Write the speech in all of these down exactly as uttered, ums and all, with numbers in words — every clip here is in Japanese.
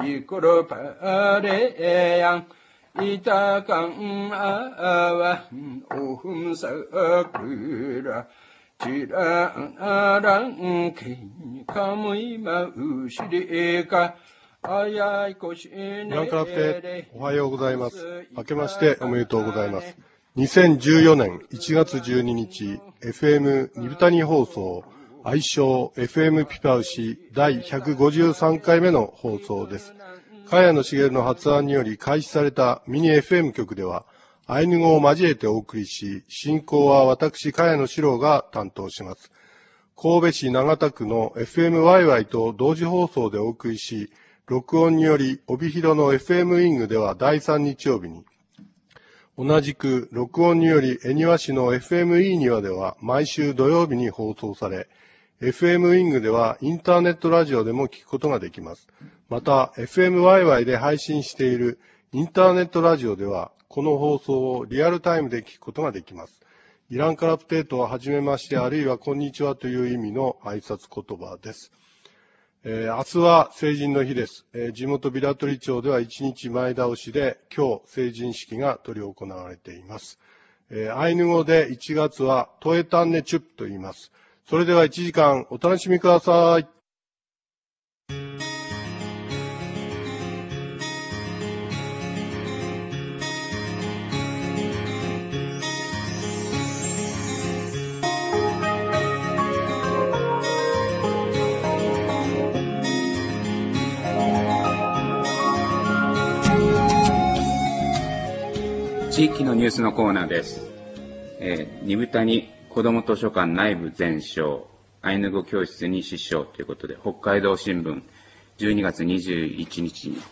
이끌어 바래양 이따강 아와 오흠사그라 지라랑 기카무이 마우시리가 ご覧からっておはようございます。明けましておめでとうございます。にせんじゅうよねんいちがつじゅうににち エフエム ニブタニ放送愛称 エフエム ピパウシだいひゃくごじゅうさんかいめの放送です。茅野茂の発案により開始されたミニ エフエム 局ではアイヌ語を交えてお送りし、進行は私茅野史郎が担当します。神戸市長田区の エフエムワイワイ と同時放送でお送りし、録音により、帯広の エフエム ウィングではだいさん日曜日に、同じく録音により、恵庭市の エフエムイー 庭では毎週土曜日に放送され、エフエム ウィングではインターネットラジオでも聞くことができます。また、エフエムワイワイ で配信しているインターネットラジオでは、この放送をリアルタイムで聞くことができます。イランカラプテートははじめまして、あるいはこんにちはという意味の挨拶言葉です。えー、明日は成人の日です。えー、地元平取町ではいちにちまえ倒しで今日成人式が執り行われています。えー、アイヌ語でいちがつはトエタンネチュップと言います。それではいちじかんお楽しみください。 地域のニュースのコーナーです。えー、ニブタニ子ども図書館内部全焼、アイヌ語教室に支障ということで、北海道新聞じゅうにがつにじゅういちにちに、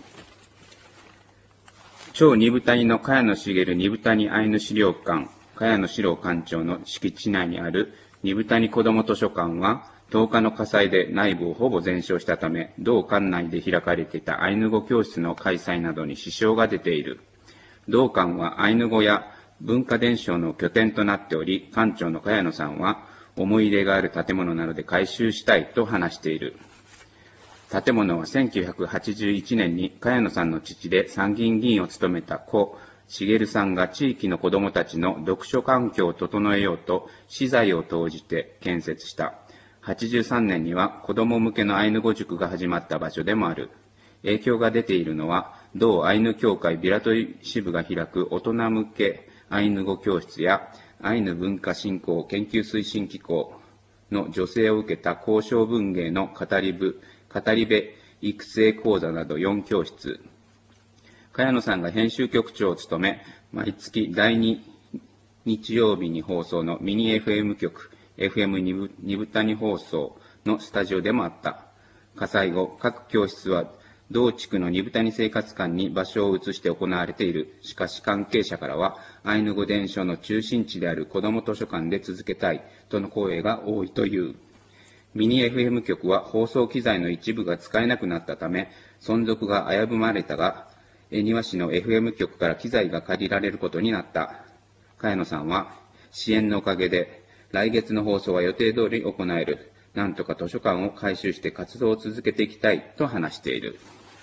超ニブタニの茅野茂ニブタニアイヌ資料館、茅野史郎館長の敷地内にあるニブタニ子ども図書館は、とおかの火災で内部をほぼ全焼したため、同館内で開かれていたアイヌ語教室の開催などに支障が出ている。同館はアイヌ語や文化伝承の拠点となっており、館長の茅野さんは思い入れがある建物なので改修したいと話している。建物はせんきゅうひゃくはちじゅういちねんに茅野さんの父で参議院議員を務めた故茂さんが地域の子どもたちの読書環境を整えようと私財を投じて建設した。はちじゅうさんねんには子ども向けのアイヌ語塾が始まった場所でもある。影響が出ているのは、同アイヌ協会ビラトリ支部が開く大人向けアイヌ語教室やアイヌ文化振興研究推進機構の助成を受けた交渉文芸の語り部、語り部育成講座などよんきょうしつ。茅野さんが編集局長を務め、毎月だいに日曜日に放送のミニ エフエム 局、エフエム ニブ、ニブタニ放送のスタジオでもあった。火災後、各教室は同地区のニブタニ生活館に場所を移して行われている。しかし関係者からは、アイヌ語伝承の中心地である子ども図書館で続けたいとの声が多いという。ミニ エフエム 局は放送機材の一部が使えなくなったため、存続が危ぶまれたが、恵庭市の エフエム 局から機材が借りられることになった。茅野さんは、支援のおかげで、来月の放送は予定通り行える。なんとか図書館を改修して活動を続けていきたいと話している。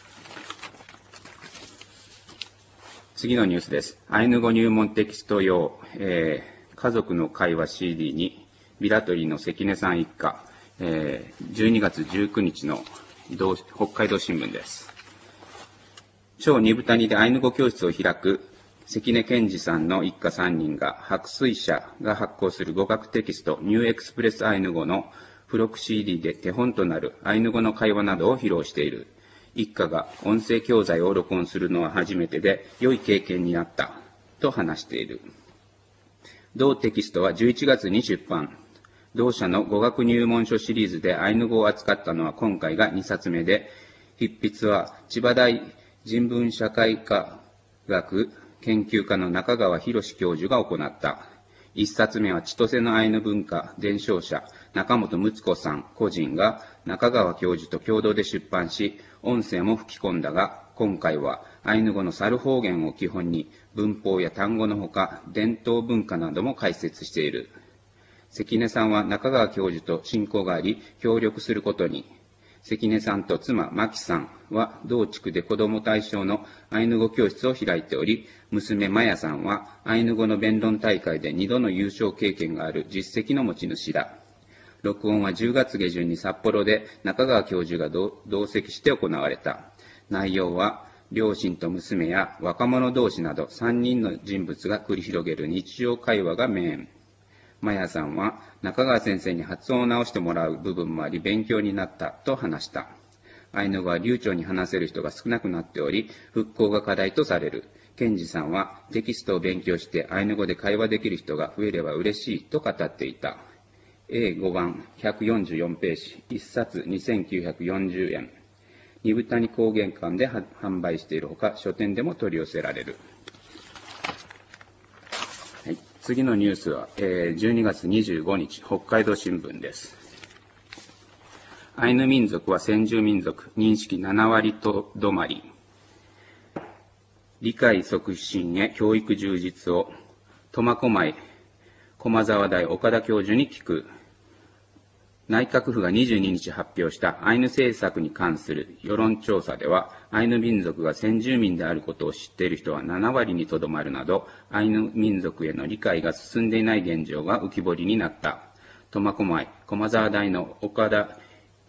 次のニュースです。アイヌ語入門テキスト用、えー、家族の会話 シーディー に、ビラトリの関根さん一家、えー、じゅうにがつじゅうくにちの北海道新聞です。超ニブタニでアイヌ語教室を開く関根健二さんの一家さんにんが、白水社が発行する語学テキスト、ニューエクスプレスアイヌ語の付録 シーディー で手本となるアイヌ語の会話などを披露している。一家が音声教材を録音するのは初めてで良い経験になったと話している。同テキストはじゅういちがつに出版。同社の語学入門書シリーズでアイヌ語を扱ったのは今回がにさつめで、筆筆は千葉大人文社会科学研究科の中川博教授が行った。一冊目は千歳のアイヌ文化伝承者中本睦子さん個人が中川教授と共同で出版し、音声も吹き込んだが、今回はアイヌ語の猿方言を基本に文法や単語のほか伝統文化なども解説している。関根さんは中川教授と親交があり協力することに。 関根さんと妻、真紀さんは同地区で子ども対象のアイヌ語教室を開いており、娘、真也さんはアイヌ語の弁論大会でにどの優勝経験がある実績の持ち主だ。録音はじゅうがつ下旬に札幌で中川教授が同席して行われた。内容は、両親と娘や若者同士などさんにんの人物が繰り広げる日常会話がメイン。マヤさんは中川先生に発音を直してもらう部分もあり勉強になったと話した。アイヌ語は流暢に話せる人が少なくなっており、復興が課題とされる。ケンジさんはテキストを勉強してアイヌ語で会話できる人が増えれば嬉しいと語っていた。エーご 番ひゃくよんじゅうよんページ、いっさつにせんきゅうひゃくよんじゅうえん。二部谷高原館で販売しているほか、書店でも取り寄せられる。はい、次のニュースは、えー、じゅうにがつにじゅうごにち、北海道新聞です。アイヌ民族は先住民族、認識ななわりとどまり。理解促進へ教育充実を、苫小牧、駒沢大岡田教授に聞く。内閣府がにじゅうににち発表したアイヌ政策に関する世論調査では、アイヌ民族が先住民であることを知っている人はななわりにとどまるなど、アイヌ民族への理解が進んでいない現状が浮き彫りになった。苫小牧、駒沢大の岡田、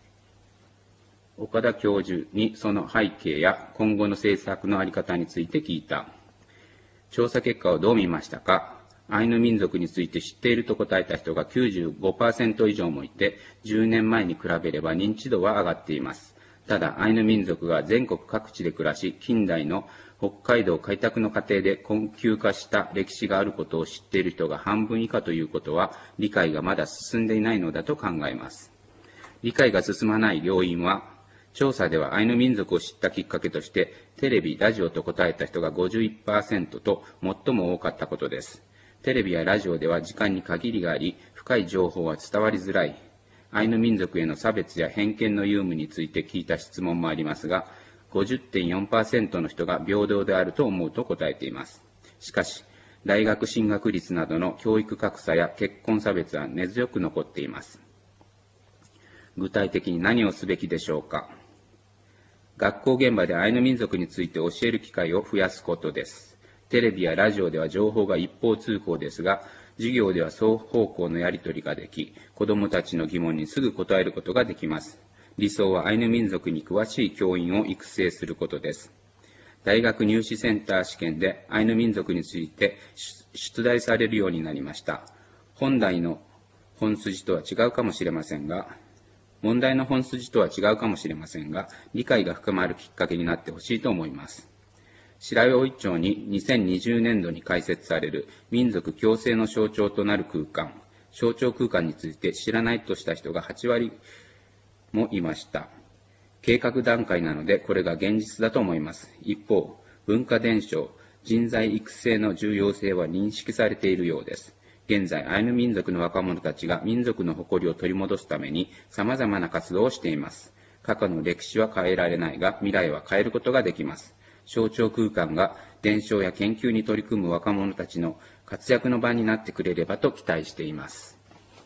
岡田教授にその背景や今後の政策のあり方について聞いた。調査結果をどう見ましたか？アイヌ民族について知っていると答えた人が きゅうじゅうごパーセント 以上もいて、じゅうねんまえに比べれば認知度は上がっています。ただ、アイヌ民族が全国各地で暮らし、近代の北海道開拓の過程で困窮化した歴史があることを知っている人が半分以下ということは、理解がまだ進んでいないのだと考えます。理解が進まない要因は、調査ではアイヌ民族を知ったきっかけとして、テレビ、ラジオと答えた人が ごじゅういちパーセント と最も多かったことです。テレビやラジオでは時間に限りがあり、深い情報は伝わりづらい。アイヌ民族への差別や偏見の有無について聞いた質問もありますが、ごじゅってんよんパーセント の人が平等であると思うと答えています。しかし、大学進学率などの教育格差や結婚差別は根強く残っています。具体的に何をすべきでしょうか。学校現場でアイヌ民族について教える機会を増やすことです。テレビやラジオでは情報が一方通行ですが、授業では双方向のやり取りができ、子どもたちの疑問にすぐ答えることができます。理想はアイヌ民族に詳しい教員を育成することです。大学入試センター試験でアイヌ民族について出題されるようになりました。本来の本筋とは違うかもしれませんが、問題の本筋とは違うかもしれませんが、理解が深まるきっかけになってほしいと思います。白老町ににせんにじゅうねんどに開設される民族共生の象徴となる空間、象徴空間について知らないとした人がはちわりもいました。計画段階なのでこれが現実だと思います。一方、文化伝承、人材育成の重要性は認識されているようです。現在、アイヌ民族の若者たちが民族の誇りを取り戻すために様々な活動をしています。過去の歴史は変えられないが、未来は変えることができます。象徴空間が伝承や研究に取り組む若者たちの活躍の場になってくれればと期待しています。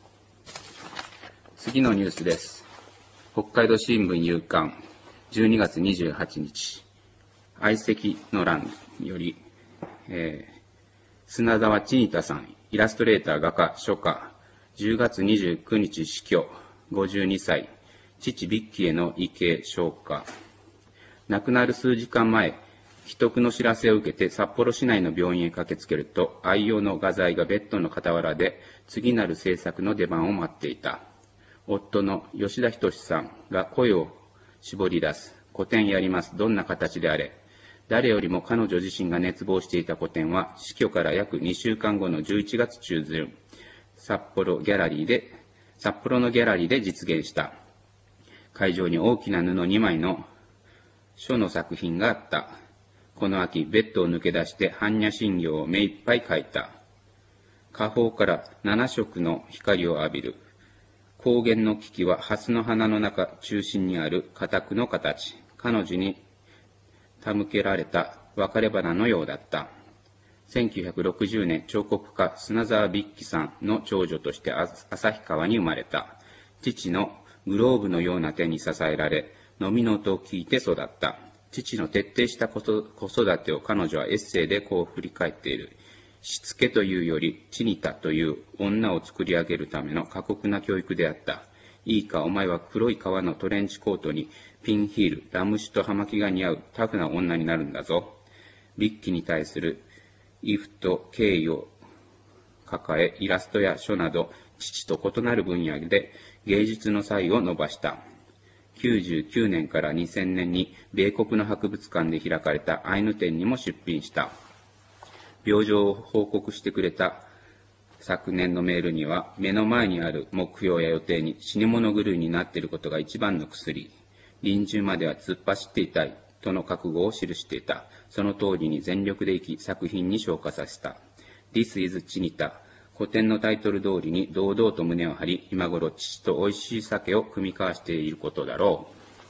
次のニュースです。北海道新聞夕刊じゅうにがつにじゅうはちにち、相席の欄より、えー、砂沢千仁さん、イラストレーター、画家、書家、じゅうがつにじゅうくにち死去、ごじゅうにさい、父ビッキーへの遺形消化。亡くなる数時間前、危篤の知らせを受けて札幌市内の病院へ駆けつけると、愛用の画材がベッドの傍らで、次なる制作の出番を待っていた。夫の吉田仁さんが声を絞り出す。個展やります。どんな形であれ。誰よりも彼女自身が熱望していた個展は、死去から約にしゅうかんごのじゅういちがつちゅうずん、札幌ギャラリーで、札幌のギャラリーで実現した。会場に大きな布にまいの書の作品があった。この秋、ベッドを抜け出して般若心経を目いっぱい描いた。下方からななしょくの光を浴びる。高原の木々は蓮の花の中中心にある花卓の形。彼女に手向けられた別れ花のようだった。せんきゅうひゃくろくじゅうねん、彫刻家砂沢ビッキさんの長女として旭川に生まれた。父のグローブのような手に支えられ、飲みの音を聞いて育った。父の徹底した子育てを彼女はエッセイでこう振り返っている。しつけというより、チニタという女を作り上げるための過酷な教育であった。いいか、お前は黒い革のトレンチコートにピンヒール、ラム酒と葉巻が似合うタフな女になるんだぞ。リッキーに対する畏怖と敬意を抱え、イラストや書など父と異なる分野で芸術の才を伸ばした。きゅうじゅうきゅうねんからにせんねんに米国の博物館で開かれたアイヌ展にも出品した。病状を報告してくれた昨年のメールには、目の前にある目標や予定に死に物狂いになっていることが一番の薬。臨終までは突っ走っていたいとの覚悟を記していた。その通りに全力で生き、作品に昇華させた。This is Chinita。古典のタイトル通りに堂々と胸を張り、今頃父と美味しい酒を酌み交わしていることだろ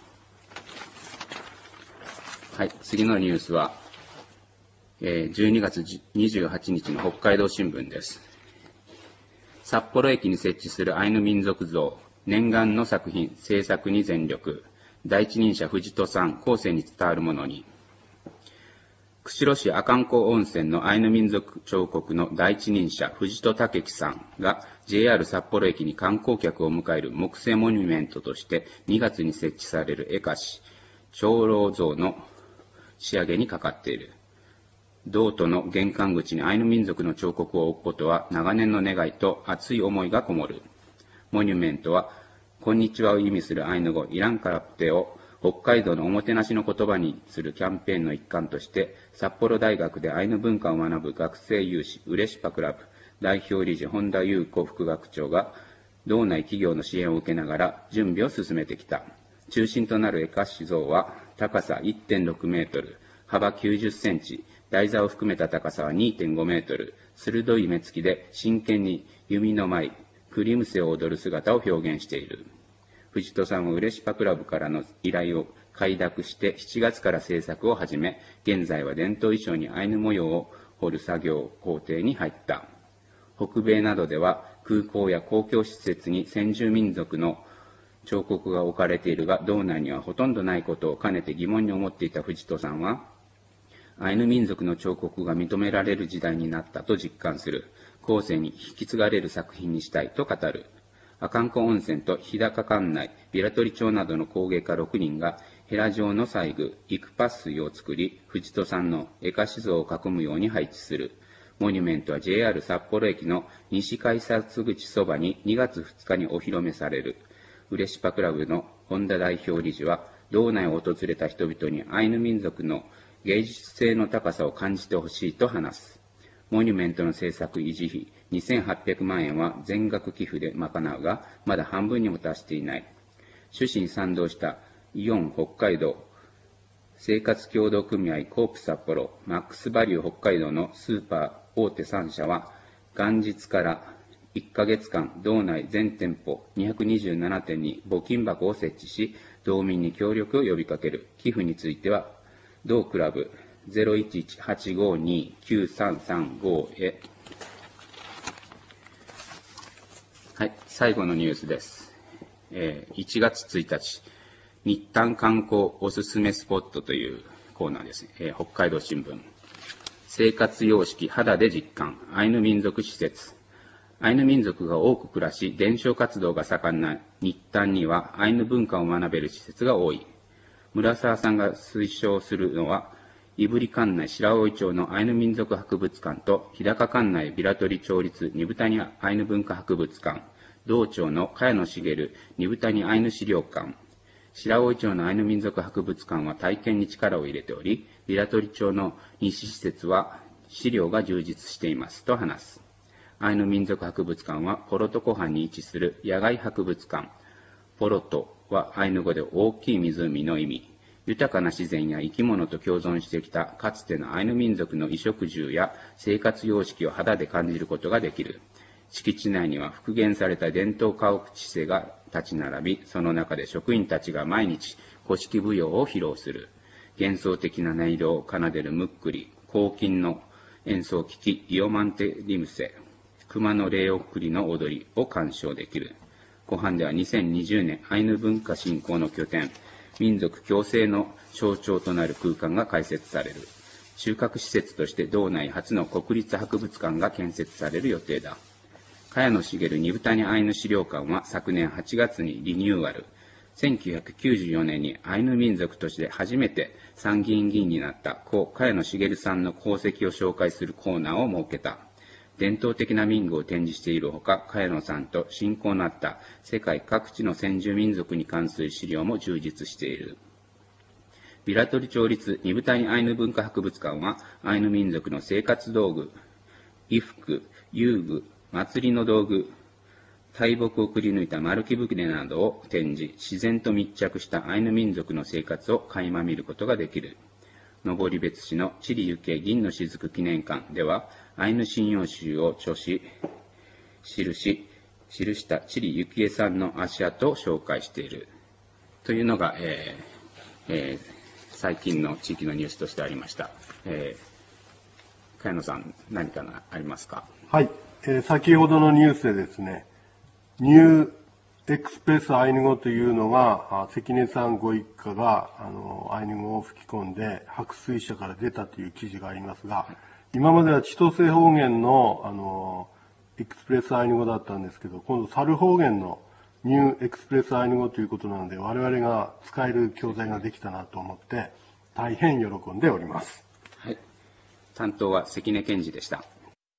う。はい、次のニュースは、えー、じゅうにがつにじゅうはちにちの北海道新聞です。札幌駅に設置するアイヌ民族像、念願の作品、制作に全力。第一人者藤戸さん、後世に伝わるものに。釧路市阿寒湖温泉のアイヌ民族彫刻の第一人者藤戸武樹さんが ジェイアール 札幌駅に観光客を迎える木製モニュメントとしてにがつに設置される絵歌師、長老像の仕上げにかかっている。道都の玄関口にアイヌ民族の彫刻を置くことは長年の願いと熱い思いがこもる。モニュメントは、こんにちはを意味するアイヌ語イランカラプテを北海道のおもてなしの言葉にするキャンペーンの一環として、札幌大学でアイヌ文化を学ぶ学生有志ウレシパクラブ代表理事本田裕子副学長が、道内企業の支援を受けながら準備を進めてきた。中心となる絵歌師像は、高さ いってんろくメートル、幅きゅうじゅっセンチ、台座を含めた高さは にてんごメートル、鋭い目つきで真剣に弓の舞い、クリムセを踊る姿を表現している。藤戸さんはウレシパクラブからの依頼を快諾してしちがつから制作を始め、現在は伝統衣装にアイヌ模様を彫る作業工程に入った。北米などでは空港や公共施設に先住民族の彫刻が置かれているが、道内にはほとんどないことをかねて疑問に思っていた藤戸さんは、アイヌ民族の彫刻が認められる時代になったと実感する。後世に引き継がれる作品にしたいと語る。阿寒湖温泉と日高管内、ビラトリ町などの工芸家ろくにんがヘラ状の細具、イクパス水を作り、藤戸さんの絵歌師像を囲むように配置する。モニュメントは ジェイアール 札幌駅の西改札口そばににがつふつかにお披露目される。ウレシパクラブの本田代表理事は、道内を訪れた人々にアイヌ民族の芸術性の高さを感じてほしいと話す。モニュメントの制作維持費にせんはっぴゃくまんえんは全額寄付で賄うが、まだ半分にも達していない。趣旨に賛同したイオン北海道、生活協同組合コープ札幌、マックスバリュー北海道のスーパー大手さんしゃは、元日からいっかげつかん、道内全店舗にひゃくにじゅうななてんに募金箱を設置し、道民に協力を呼びかける。寄付については、同クラブ ゼロいちいちはちごにきゅうさんさんご へ。はい、最後のニュースです。えー、いちがつついたち、日誕観光おすすめスポットというコーナーですね。えー、北海道新聞。生活様式肌で実感、アイヌ民族施設。アイヌ民族が多く暮らし、伝承活動が盛んな日誕にはアイヌ文化を学べる施設が多い。村沢さんが推奨するのは、胆振管内白老町のアイヌ民族博物館と、日高管内ビラトリ町立二部谷アイヌ文化博物館、道町の茅野茂二部谷アイヌ資料館、白老町のアイヌ民族博物館は体験に力を入れており、ビラトリ町の西施設は資料が充実していますと話す。アイヌ民族博物館はポロト湖畔に位置する野外博物館。ポロトはアイヌ語で大きい湖の意味。豊かな自然や生き物と共存してきたかつてのアイヌ民族の衣食住や生活様式を肌で感じることができる。敷地内には復元された伝統家屋地勢が立ち並び、その中で職員たちが毎日古式舞踊を披露する。幻想的な音色を奏でるムックリ、黄金の演奏機器イオマンテリムセ、熊の霊送りの踊りを鑑賞できる。 湖畔ではにせんにじゅうねんアイヌ文化振興の拠点、民族共生の象徴となる空間が開設される。収穫施設として道内初の国立博物館が建設される予定だ。茅野茂二部谷アイヌ資料館は昨年はちがつにリニューアル。せんきゅうひゃくきゅうじゅうよねんにアイヌ民族として初めて参議院議員になった故茅野茂さんの功績を紹介するコーナーを設けた。伝統的な民具を展示しているほか、茅野さんと親交のあった世界各地の先住民族に関する資料も充実している。平取町立二部谷アイヌ文化博物館は、アイヌ民族の生活道具、衣服、遊具、祭りの道具、大木をくり抜いた丸木舟などを展示、自然と密着したアイヌ民族の生活を垣間見ることができる。登別市の地理行け銀の雫記念館では、アイヌ神謡集を著し、記し、記した地理幸恵さんの足跡を紹介している。というのが、えーえー、最近の地域のニュースとしてありました。えー、茅野さん、何かありますか？ はい、えー。先ほどのニュースでですね、ニューエクスプレスアイヌ語というのが、関根さんご一家があのアイヌ語を吹き込んで白水社から出たという記事がありますが、今までは千歳方言のあのエクスプレスアイヌ語だったんですけど、今度猿方言のニューエクスプレスアイヌ語ということなので、我々が使える教材ができたなと思って大変喜んでおります。 はい、担当は関根健二でした。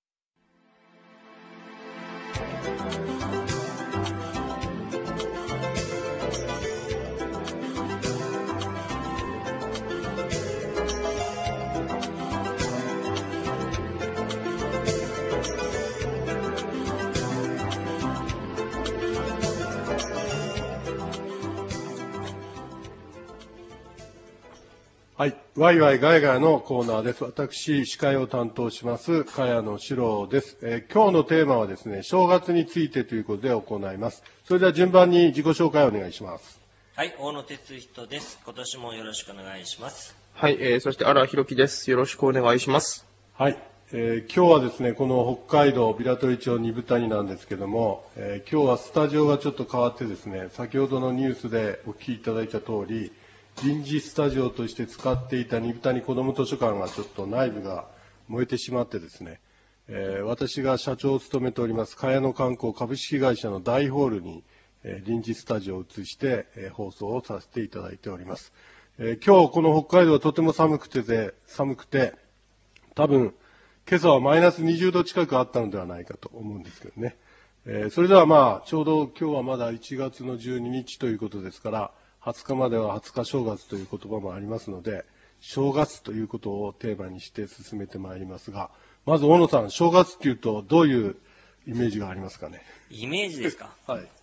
はい。ワイワイガヤガヤのコーナーです。私、司会を担当します、茅野史郎です、えー。今日のテーマはですね、正月についてということで行います。それでは順番に自己紹介をお願いします。 はい、大野哲人です。今年もよろしくお願いします。 はい、えー、そして荒弘樹です。よろしくお願いします。 はい。えー、今日はですね、この北海道平取町二部谷なんですけども、えー、今日はスタジオがちょっと変わってですね、先ほどのニュースでお聞きいただいた通り、臨時スタジオとして使っていた二部谷子ども図書館がちょっと内部が燃えてしまってですね、えー、私が社長を務めております茅野観光株式会社の大ホールに、えー、臨時スタジオを移して、えー、放送をさせていただいております。えー、今日この北海道はとても寒くてで寒くて多分今朝はマイナスにじゅうど近くあったのではないかと思うんですけどね。えー、それではまあちょうど今日はまだいちがつのじゅうににちということですから、はつかまでははつか正月という言葉もありますので、正月ということをテーマにして進めてまいりますが、まず大野さん、正月っていうとどういうイメージがありますかね？ イメージですか？ はい。 う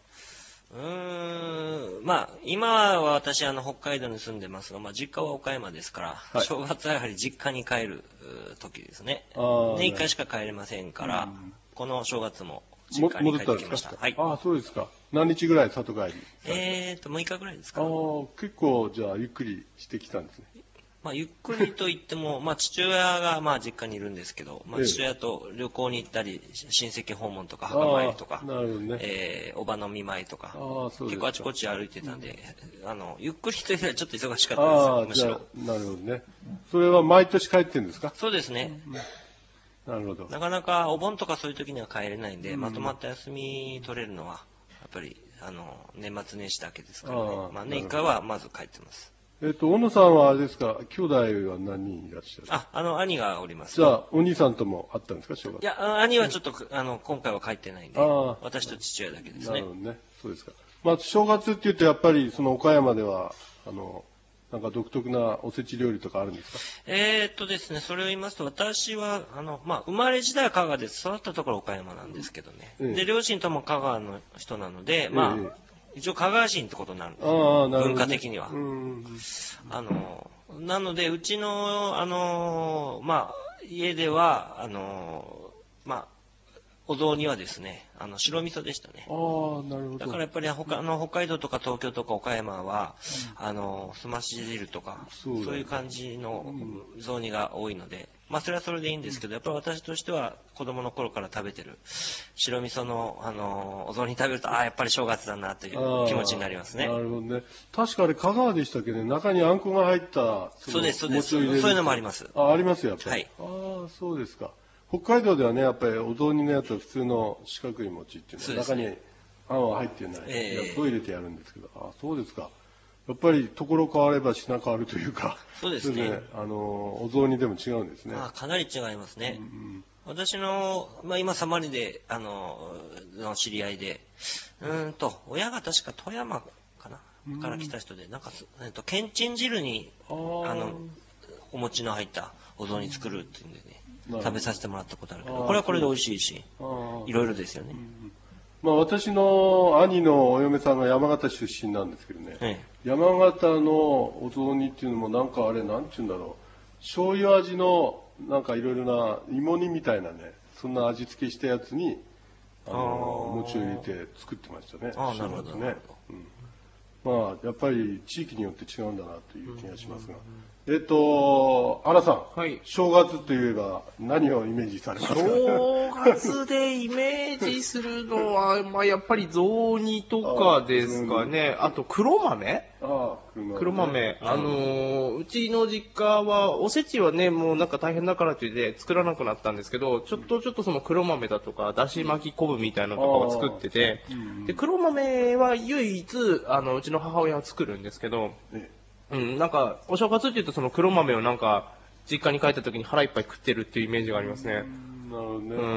ーん、まあ、今は私、あの、北海道に住んでますが、まあ、実家は岡山ですから、はい、正月はやはり実家に帰る時ですね。年いっかいしか帰れませんから、うん、この正月も実家に帰ってきました。はい。 ああ、そうですか。何日ぐらい里帰り？ えーと、むいかぐらいですか。 ああ、結構、じゃあ、ゆっくりしてきたんですね。 まあ、ゆっくりと言っても、まあ、父親が、まあ、実家にいるんですけど、まあ、父親と旅行に行ったり、親戚訪問とか、墓参りとか、 なるほどね。 えー、おばの見舞いとか、 あ、そうですか。 結構あちこち歩いてたんで、うん、あの、ゆっくりというよりはちょっと忙しかったですよ、むしろ。なるほどね。それは毎年帰ってるんですか？ そうですね。 なるほど。 なかなかお盆とかそういう時には帰れないんで、うん、まとまった休み取れるのは、やっぱり、あの、年末年始だけですからね。まあ、年いっかいはまず帰ってます。 えっと、小野さんはあれですか、兄弟は何人いらっしゃる？ あ、あの、兄がおります。 じゃあ、お兄さんとも会ったんですか、正月？ いや、兄はちょっと、あの、今回は帰ってないんで、私と父親だけですね。 なるほどね。そうですか。まあ、正月って言うと、やっぱり、その岡山では、あの、なんか独特なおせち料理とかあるんですか？ えーっとですね、それを言いますと、私は、あの、まあ、生まれ時代は香川です。育ったところ岡山なんですけどね。ええ、で、両親とも香川の人なので、まあ、ええ、一応香川人ってことになるんですよ、ね、文化的には。あのなのでうちのあの、まあ、家ではあの、まあ、お雑煮はですね、あの白味噌でしたね。 あ、なるほど。 だからやっぱり他の北海道とか東京とか岡山は、うん、あのすまし汁とかそう、ね、そういう感じの雑煮が多いので、 まあそれはそれでいいんですけど、やっぱり私としては子供の頃から食べてる白味噌の、あの、お雑煮食べると、ああ、やっぱり正月だなという気持ちになりますね。 なるほどね。確かあれ香川でしたっけね、中にあんこが入った、 そうです、そうです。そういうのもあります。 あ、ありますよ、やっぱり。 はい。 ああ、そうですか。北海道ではね、やっぱりお雑煮のやつは普通の四角い餅っていうのは、中にあんは入ってないやつを入れてやるんですけど、ああ、そうですか。やっぱりところ変われば品変わるというか、 そうですね。 ね、あのお雑煮でも違うんですね。 あ、かなり違いますね。うんうん、私の、まあ、今サマリであのの知り合いで、うんと親が確か富山かな、うん、から来た人で、なんかえっとけんちん汁にあのお餅の入ったお雑煮作るっていうんでね、食べさせてもらったことあるけど、これはこれで美味しいし、いろいろですよね。うんまあ、私の兄のお嫁さんが山形出身なんですけどね、ええ、山形のお雑煮っていうのもなんかあれなんていうんだろう、醤油味のなんかいろいろな芋煮みたいなね、そんな味付けしたやつにあの餅を入れて作ってましたね。 ああ、なるほどね。 うん、まあやっぱり地域によって違うんだなという気がしますが、えっと原さん、はい、正月といえば何をイメージされますか？ 正月でイメージするのはまあやっぱり雑煮とかですかね。あ, あと黒豆。ああ黒豆。黒豆。あのー、うちの実家はおせちはねもうなんか大変だからといって作らなくなったんですけど、ちょっとちょっとその黒豆だとかだし巻き昆布みたいなのとかを作ってて、で黒豆は唯一あのうちの母親は作るんですけど。ねうん、なんか、お正月って言うとその黒豆をなんか、実家に帰った時に腹いっぱい食ってるっていうイメージがありますね。 なるほどね。うん。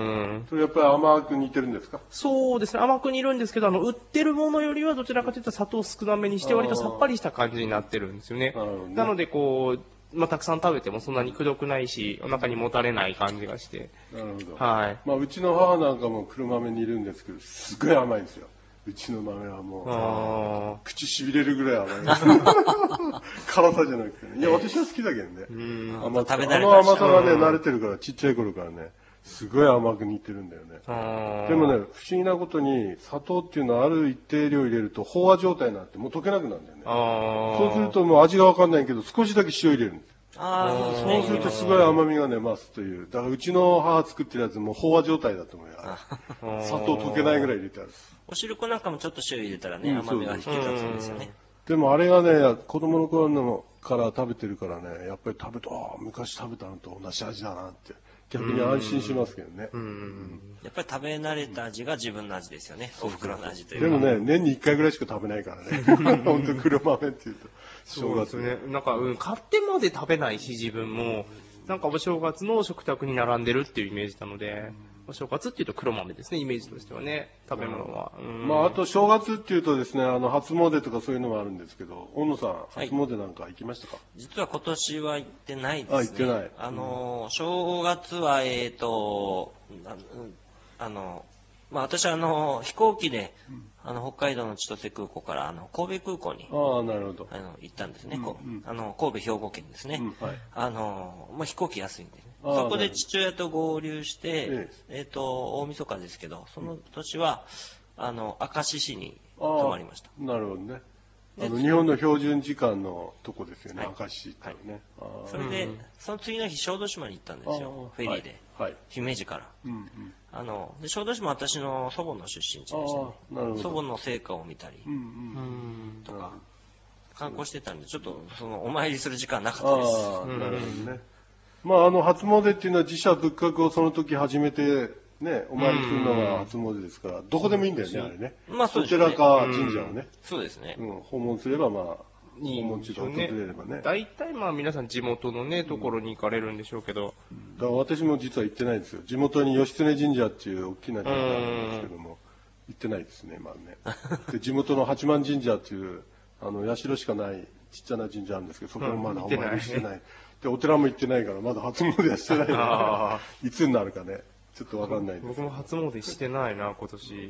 それやっぱり甘く煮てるんですか？ そうですね、甘く煮るんですけど、あの、売ってるものよりはどちらかというと砂糖少なめにして割とさっぱりした感じになってるんですよね。なるほどね。なのでこう、まあ、たくさん食べてもそんなにくどくないし、お腹にもたれない感じがして。 なるほど。 はい。 まあ、うちの母なんかも黒豆煮るんですけど、すごい甘いんですよ。うちの豆はもう、口しびれるぐらい甘い。辛さじゃなくてね。いや、私は好きだけどね。甘さ、あの甘さがね、慣れてるから、ちっちゃい頃からね、すごい甘く煮てるんだよね。でもね、不思議なことに、砂糖っていうのはある一定量入れると飽和状態になってもう溶けなくなるんだよね。そうするともう味がわかんないけど、少しだけ塩入れるんですよ。あそうするとすごい甘みがね、増すという。だからうちの母作ってるやつも飽和状態だと思うよ。砂糖溶けないぐらい入れてある。 お汁粉なんかもちょっと塩入れたらね、うん、甘みが引き立つんですよね。 でもあれがね、子供の頃のから食べてるからね、やっぱり食べた、ああ、昔食べたのと同じ味だなって、逆に安心しますけどね。うんうん、 やっぱり食べ慣れた味が自分の味ですよね。お袋の味というか。 でもね、年にいっかいぐらいしか食べないからね。本当黒豆っていうと。 正月ね。なんか、うん、買ってまで食べないし、自分も。なんかお正月の食卓に並んでるっていうイメージなので、お正月っていうと黒豆ですね、イメージとしてはね、食べ物は。 うん、まあ、あと正月っていうとですね、あの、初詣とかそういうのもあるんですけど、大野さん、初詣なんか行きましたか？はい、 実は今年は行ってないですね。 あ、行ってない。 あの、正月は、えっと、あの、まあ私はあの、飛行機で、あの、北海道の千歳空港から、あの、神戸空港に、 ああ、なるほど。 あの、行ったんですね。うんうん、あの、神戸兵庫県ですね。うん、はい。あの、まあ飛行機安いんでね。そこで父親と合流して、えええー、と、大晦日ですけど、その年は、あの、明石市に泊まりました。 なるほどね。あの日本の標準時間のとこですよね、はい、明石市ってね、 はい。それで、その次の日、小豆島に行ったんですよ、フェリーで。はい、姫路から。うんうん、あので小豆島は私の祖母の出身地でしたね。祖母の成果を見たり、うんうん、とか、観光してたんで、ちょっとそのお参りする時間なかったです。 あなるほどね。まあ、あの、初詣っていうのは自社仏閣をその時始めて、ね、お参りするのが初詣ですから、どこでもいいんだよね、あれね。まあ、そうですね。お寺か神社をね。 そうですね。 うん、訪問すれば、まあ、訪問中で訪れればね。 大体、まあ、皆さん地元のね、ところに行かれるんでしょうけど。 だから私も実は行ってないんですよ。地元に義経神社っていう大きな神社があるんですけども、行ってないですね、まあね。で、地元の八幡神社っていう、あの、社しかないちっちゃな神社あるんですけど、そこもまだお参りしてない。で、お寺も行ってないから、まだ初詣はしてないから、いつになるかね、ちょっとわかんないです。 僕も初詣してないな、今年。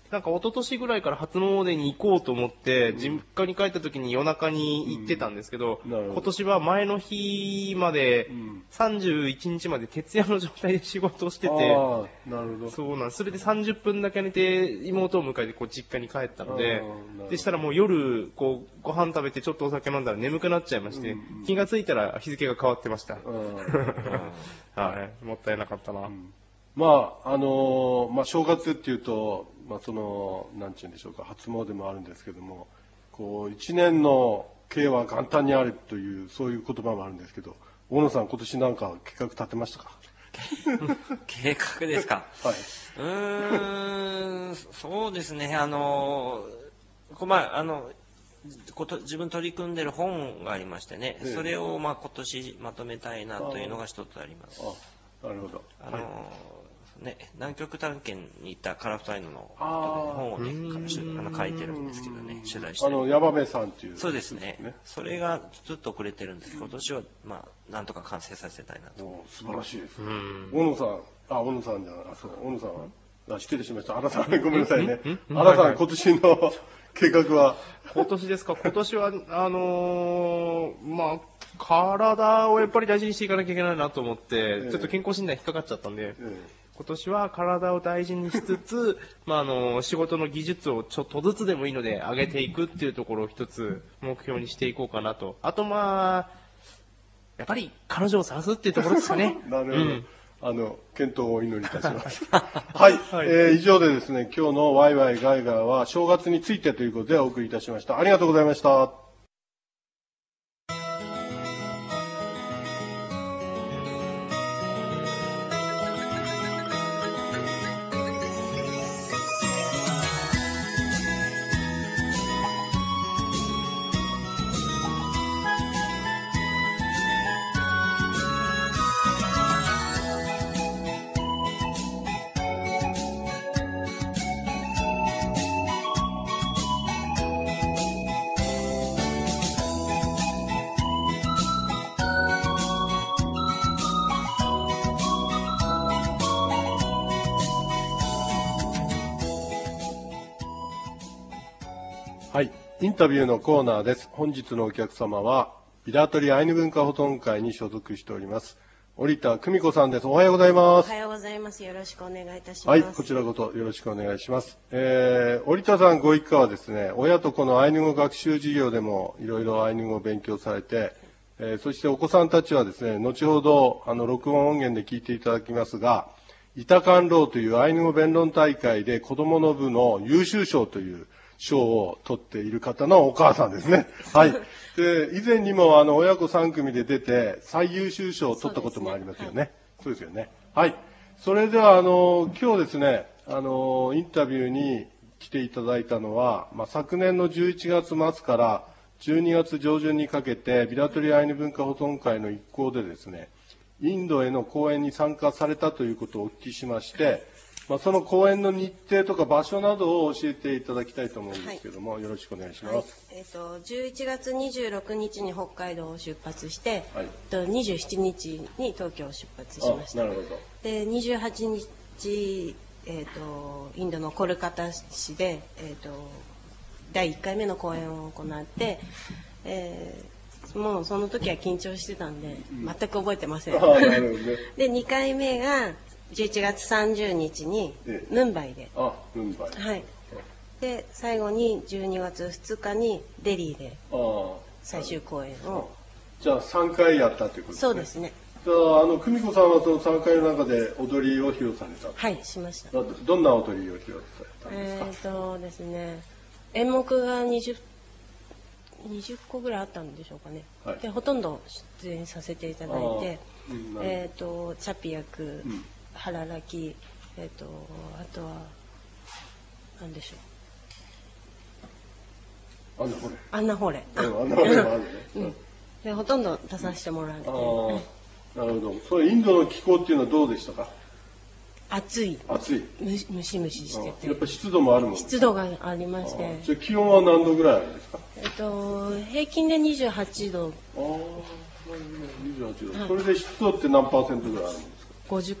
なんか一昨年ぐらいから初詣に行こうと思って、うん、実家に帰った時に夜中に行ってたんですけど、うん、ど今年は前の日まで、うん、さんじゅういちにちまで徹夜の状態で仕事をしてて、 あなるほど。 そうなんです。それでさんじゅっぷんだけ寝て、妹を迎えてこう実家に帰ったので、でしたらもう夜、こう、ご飯食べてちょっとお酒飲んだら眠くなっちゃいまして、うんうん、気がついたら日付が変わってました。はい、もったいなかったな。うんまあ、あのー、まあ、正月っていうと、まあ、その、なんて言うんでしょうか、初詣もあるんですけども、こう、一年の計は元旦にあるという、そういう言葉もあるんですけど、大野さん、今年なんか計画立てましたか？ 計画ですか？はい。うーん、そうですね、あのー、まあ、あの、こと自分取り組んでる本がありましてね、ええ、それをまあ今年まとめたいなというのが一つあります。 ああなるほど。 あのーはいね、南極探検に行ったカラフトアイヌの本をね、あの書いてるんですけどね、取材して。 あの、矢部さんっていう、 ね。そうですね。それがずっと遅れてるんですけど、今年は、まあ、なんとか完成させたいなと。 素晴らしいです。小野さん、あ、小野さんじゃない、あ、そう、小野さんは、あ、失礼しました。原さん、ごめんなさいね。原さん、今年の計画は今年ですか？今年は、あのー、まあ、体をやっぱり大事にしていかなきゃいけないなと思って、えー、ちょっと健康診断引っかかっちゃったんで、えー今年は体を大事にしつつ、まあ、あの、仕事の技術をちょっとずつでもいいので上げていくっていうところを一つ目標にしていこうかなと。あとまあ、やっぱり彼女を探すっていうところですかね。 なるほど。うん、あの、健闘をお祈りいたします。はい。はい、えー、以上でですね、今日のワイワイガイガーは正月についてということでお送りいたしました。ありがとうございました。はい、インタビューのコーナーです。本日のお客様はビラトリアイヌ文化保存会に所属しております織田久美子さんです。おはようございます。 おはようございます。よろしくお願いいたします。 はい、こちらこそよろしくお願いします。えー、織田さんご一家はですね、親と子のアイヌ語学習事業でもいろいろアイヌ語を勉強されて、えー、そしてお子さんたちはですね、後ほどあの録音音源で聞いていただきますが、イタカンローというアイヌ語弁論大会で子供の部の優秀賞という賞を取っている方のお母さんですね。はい。で、以前にもあの親子さん組で出て最優秀賞を取ったこともありますよね。そうですよね。はい。それではあの今日ですね、あのインタビューに来ていただいたのは、まあ、昨年のじゅういちがつまつからじゅうにがつじょうじゅんにかけてビラトリアイヌ文化保存会の一行でですね、インドへの講演に参加されたということをお聞きしまして、まあ、その講演の日程とか場所などを教えていただきたいと思うんですけども、はい、よろしくお願いします。はい、 えーと、じゅういちがつにじゅうろくにちに北海道を出発して、はい、とにじゅうしちにちに東京を出発しました。 なるほど。 で、にじゅうはちにち、えーと、インドのコルカタ市で、えーと、だいいっかいめの講演を行って、えー、もうその時は緊張してたんで、全く覚えてません。 うん、なるほどね、 で、にかいめがじゅういちがつさんじゅうにちにムンバイで、 あ、ムンバイ、 はい、で最後にじゅうにがつふつかにデリーで最終公演を、 じゃあさんかいやったということですね。 そうですね。 じゃあ、あの久美子さんはそのさんかいの中で踊りを披露された。 はい、しました。 ど, どんな踊りを披露されたんですか。 えーとですね、演目がにじゅう、にじゅっこぐらいあったんでしょうかね、はい、でほとんど出演させていただいて、うん、えーとチャピ役、うん、腹らき、えーとあとは何でしょう、アンナホレアンナホレアンナホレもあるね、 うん、でほとんど出させてもらって、うん、 あなるほど。それインドの気候っていうのはどうでしたか。 暑い、 暑い、 むしむししてて、 やっぱ湿度もあるもん、ね、 湿度がありまして。 じゃ気温は何度ぐらいあるんですか。 えっと平均でにじゅうはちど。 ああ、にじゅうはちど、はい、それで湿度って何パーセントぐらいあるんですか。 ごじゅう、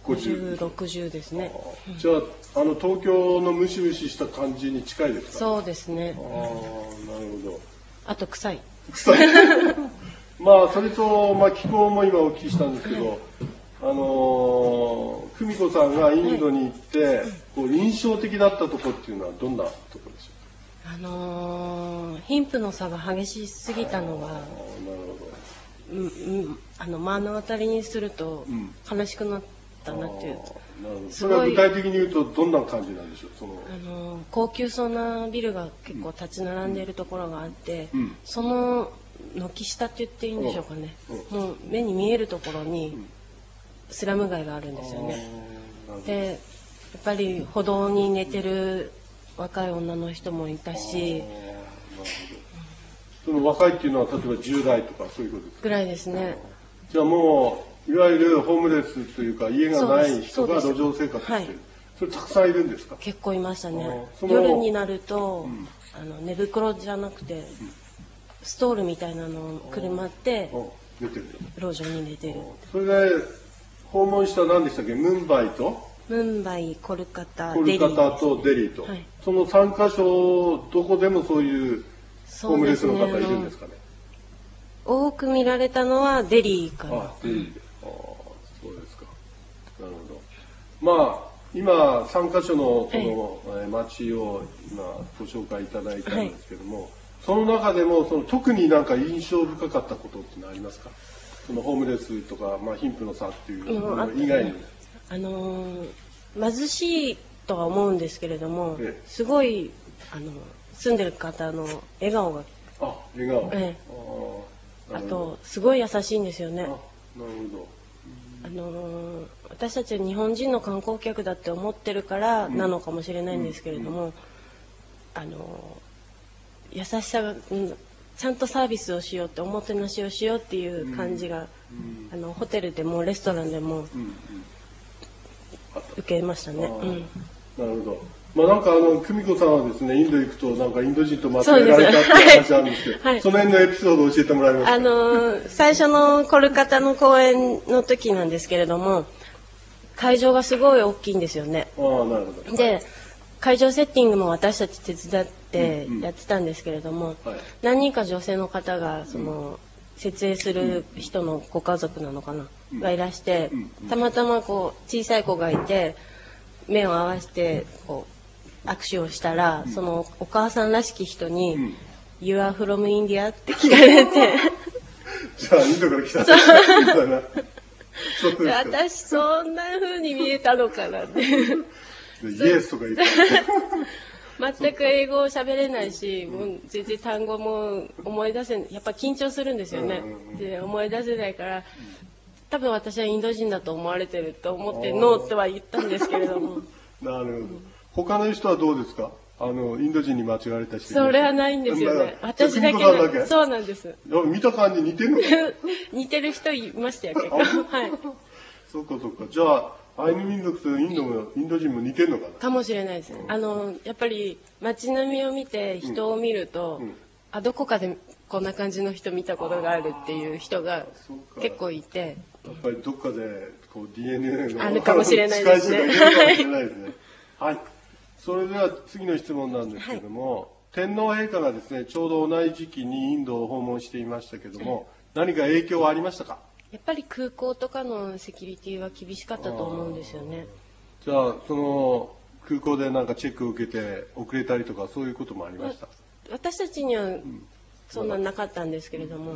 ごじゅう。 ごじゅう、ろくじゅうですね。 じゃあ、あの、東京のムシムシした感じに近いですか？ そうですね。 ああ、なるほど。 あと臭い。 臭い。まあ、それと、まあ、気候も今お聞きしたんですけど、あのー、久美子さんがインドに行って、はい、こう印象的だったところっていうのはどんなところでしょうか？ あのー、貧富の差が激しすぎたのが、なるほど。うんうん、あの目の当たりにすると悲しくなったなっていう。 なるほど。それは具体的に言うとどんな感じなんでしょう？そのあのー、高級そうなビルが結構立ち並んでいるところがあって、うん、その軒下って言っていいんでしょうかね。うん、もう目に見えるところにスラム街があるんですよね。で、やっぱり歩道に寝てる若い女の人もいたし。 その若いっていうのは例えばじゅう代とかそういうことですか？ ぐらいですね。 じゃあもういわゆるホームレスというか家がない人が路上生活してる。はい、それたくさんいるんですか？ 結構いましたね。夜になると、うん、あの寝袋じゃなくて、うん、ストールみたいなのをくるまって路上に寝てる。 それで訪問した何でしたっけ？ムンバイとムンバイ、コルカタ、 コルカタとデリーと、はい、そのさんカ所どこでもそういうホームレスの方いるんですかね？ 多く見られたのはデリーかな。 あ、デリーで。ああ、そうですか。なるほど。まあ今さんカ所のその、はい、町を今ご紹介いただいたんですけども、はい、その中でもその特になんか印象深かったことってのありますか？そのホームレスとか、まあ、貧富の差っていうの以外に。 あのー、貧しいとは思うんですけれども、ええ、すごいあの住んでる方の笑顔が、 あ、笑顔、 ええ、あ, あとすごい優しいんですよね。あ、なるほど。 あのー、私たちは日本人の観光客だって思ってるからなのかもしれないんですけれども、うんうん、あのー、優しさが、うん、ちゃんとサービスをしようっておもてなしをしようっていう感じが、うんうん、あのホテルでもレストランでも、うんうん、受けましたね。うん、 なるほど。まあなんかあの久美子さんはですね、インド行くとなんかインド人と間違えられたって話なんですけど、はい、その辺のエピソードを教えてもらいますか。 あのー、最初のコルカタの公演の時なんですけれども、会場がすごい大きいんですよね。 ああ、なるほど。 で、会場セッティングも私たち手伝ってやってたんですけれども、うんうん、はい、何人か女性の方がその、うん、設営する人のご家族なのかな、うん、がいらして、うんうん、たまたまこう小さい子がいて目を合わせてこう握手をしたら、うん、そのお母さんらしき人に、うん、You are from India って聞かれてじゃあインドから来たみたいな私そんな風に見えたのかなってイエスとか言って全く英語を喋れないし、もう全然単語も思い出せない。やっぱ緊張するんですよね、うんうんうん、で思い出せないから多分私はインド人だと思われてると思ってノーとは言ったんですけれどもなるほど、うん、他の人はどうですか？あのインド人に間違われた人。 それはないんですよね。私だけだけ。そうなんです。 見た感じ似てるの似てる人いましたよ結構。はい。 そうかそうか。じゃあアイヌ民族とインドもインド人も似てるのかな。 かもしれないです。うん、あのやっぱり街並みを見て人を見ると、うんうん、あどこかでこんな感じの人見たことがあるっていう人が結構いて。 やっぱりどっかでこう ディーエヌエー のあるかもしれないですね。 はい。それでは次の質問なんですけども、はい、天皇陛下がですねちょうど同じ時期にインドを訪問していましたけども、何か影響はありましたか？ やっぱり空港とかのセキュリティは厳しかったと思うんですよね。 じゃあその空港でなんかチェックを受けて遅れたりとかそういうこともありました？ 私たちにはそんななかったんですけれども、うんうん、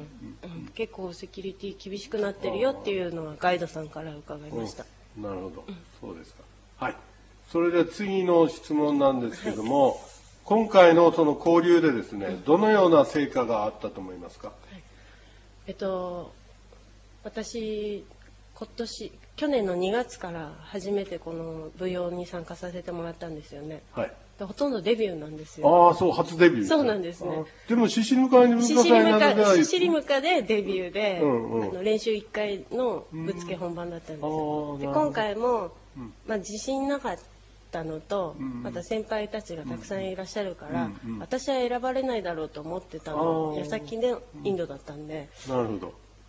結構セキュリティ厳しくなってるよっていうのはガイドさんから伺いました。 うん、なるほど、うん、そうですか。はい。それでは次の質問なんですけども、はい、今回のその交流でですね、どのような成果があったと思いますか？はい、 えっと私今年去年のにがつから初めてこの舞踊に参加させてもらったんですよね。はい。ほとんどデビューなんですよ。 ああ、そう、初デビュー。 そうなんですね。 でもシシリムカに文化祭などではシシリムカでデビューで、うんうん、あの練習いっかいのぶっつけ本番だったんですよ。で今回も、まあ、自信なかったのと、うん、また先輩たちがたくさんいらっしゃるから、うんうん、私は選ばれないだろうと思ってたの矢先でインドだったんで、 なるほど。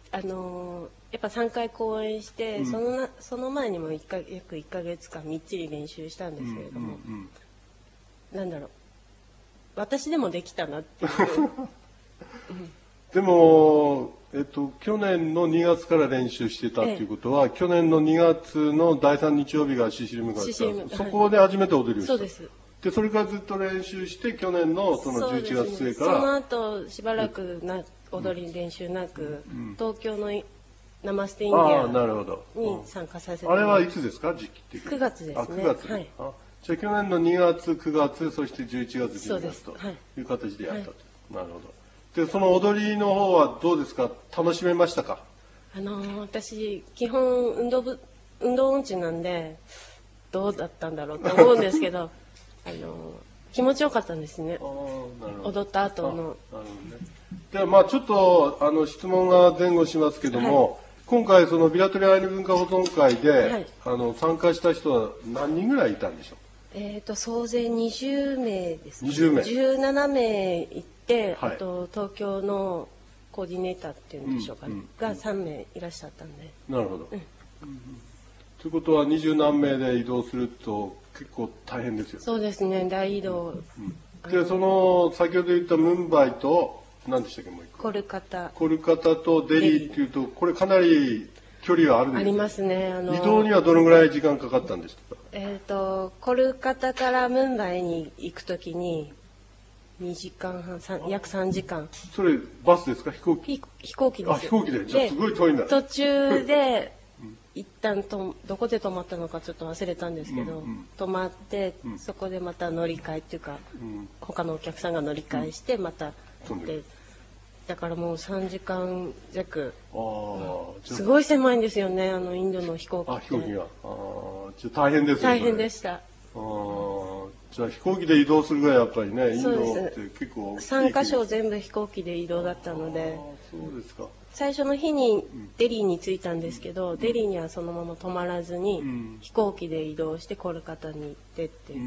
あのー、やっぱさんかい公演して、うん、そのなその前にもいっか約いっかげつかんみっちり練習したんですけれども、うんうんうん、なんだろう、私でもできたなっていう、うん、 でも、えっと、去年のにがつから練習してたっていうことは、ええ、去年のにがつのだいさん日曜日がシシリムがあった、そこで初めて踊りをした。 そうです。 で、それからずっと練習して、去年のそのじゅういちがつ末から。 その後、しばらくな踊り練習なく、うん、東京のナマステインディアに参加させてもらいました。 あれはいつですか、時期的に。 くがつですね。 あ、くがつ。はい。あ、じゃあ去年のにがつ、くがつ、そしてじゅういちがつ、じゅうにがつという形でやったと。はい、なるほど。で、その踊りの方はどうですか、楽しめましたか？ あのー、私、基本運動部、運動音痴なんで、どうだったんだろうと思うんですけど、あのー、気持ちよかったんですね。踊った後の。なるほどね。 ではまあちょっとあの質問が前後しますけども、はい、今回そのビラトリアイヌ文化保存会で、はい、あの参加した人は何人ぐらいいたんでしょう？ えっと総勢にじゅうめいですね。 にじゅうめい。 じゅうななめいいて、はい、あと東京のコーディネーターっていうんでしょうかね、うんうん、がさんめいいらっしゃったんで。 なるほど。うん、ということは二十何名で移動すると結構大変ですよね。 そうですね、大移動。 うん、でその先ほど言ったムンバイと何でしたっけ、もう一個。 コルカタ。 コルカタとデリーっていうと、これかなり距離はあるんですか？ ありますね。あの移動にはどのぐらい時間かかったんですか？ えっと、コルカタからムンバイに行くときに、にじかんはん、約さんじかん。 それ、バスですか？飛行機？ 飛行機です。 あ、飛行機で。じゃあすごい遠いんだ。 途中で、一旦と、どこで泊まったのかちょっと忘れたんですけど、うんうん、泊まって、うん、そこでまた乗り換えっていうか、うん、他のお客さんが乗り換えして、また、うん、で、だからもうさんじかんじゃく。あ、すごい狭いんですよね、あのインドの飛行機って。 あ、飛行機が。あ、ちょっと大変ですね。 大変でした。 あ、じゃあ飛行機で移動するぐらいやっぱりね、インドって結構大きい。 さんかしょ全部飛行機で移動だったので。 そうですか。 最初の日にデリーに着いたんですけど、うん、デリーにはそのまま泊まらずに、うん、飛行機で移動してコルカタに行ってって、うん、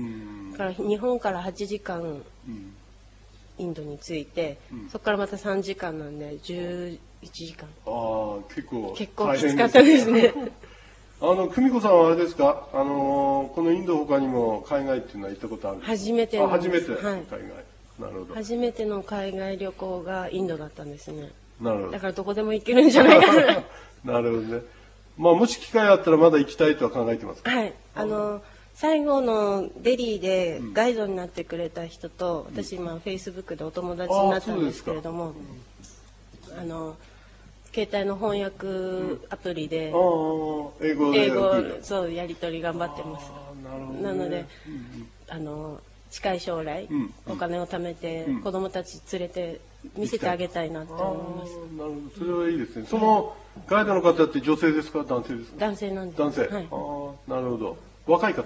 から日本からはちじかんインドに着いて、うん、そこからまたさんじかんなんでじゅういちじかん。 ああ、結構結構きつかったですね。 あの久美子さんはあれですか、あのー、このインド他にも海外っていうのは行ったことあるんですか？ 初めての。 あ、初めて、 はい、 海外。なるほど。 初めての海外旅行がインドだったんですね。 なるほど。 だからどこでも行けるんじゃないかな。 なるほどね。まあもし機会あったらまだ行きたいとは考えてますか？ はい。あの最後のデリーでガイドになってくれた人と、うん、私今フェイスブックでお友達になったんですけれども、うん、あの携帯の翻訳アプリで、 うん、英語で英語そうやり取り頑張ってます。なるほどね、なので、うん、あの近い将来、うん、お金を貯めて、うん、子供たち連れて見せてあげたいなと思います。 なるほど、それはいいですね。そのガイドの方って女性ですか、男性ですか？ 男性なんです。 男性。はい、ああ、なるほど。若い方。